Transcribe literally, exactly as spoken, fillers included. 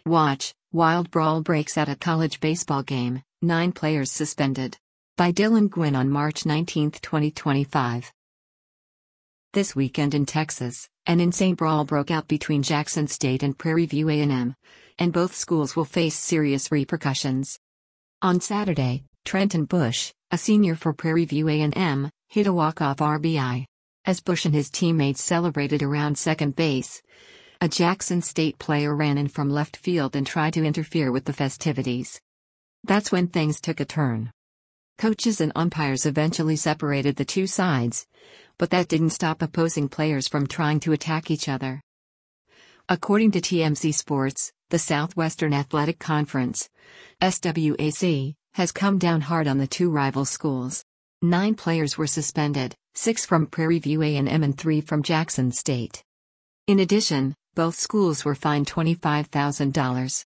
Watch, Wild Brawl breaks out at college baseball game, nine players suspended. By Dylan Gwynn on March nineteenth, twenty twenty-five. This weekend in Texas, an insane brawl broke out between Jackson State and Prairie View A and M, and both schools will face serious repercussions. On Saturday, Trenton Bush, a senior for Prairie View A and M, hit a walk-off R B I. As Bush and his teammates celebrated around second base, a Jackson State player ran in from left field and tried to interfere with the festivities. That's when things took a turn. Coaches and umpires eventually separated the two sides, but that didn't stop opposing players from trying to attack each other. According to T M Z Sports, the Southwestern Athletic Conference, S W A C, has come down hard on the two rival schools. Nine players were suspended, six from Prairie View A and M and three from Jackson State. In addition, both schools were fined twenty-five thousand dollars.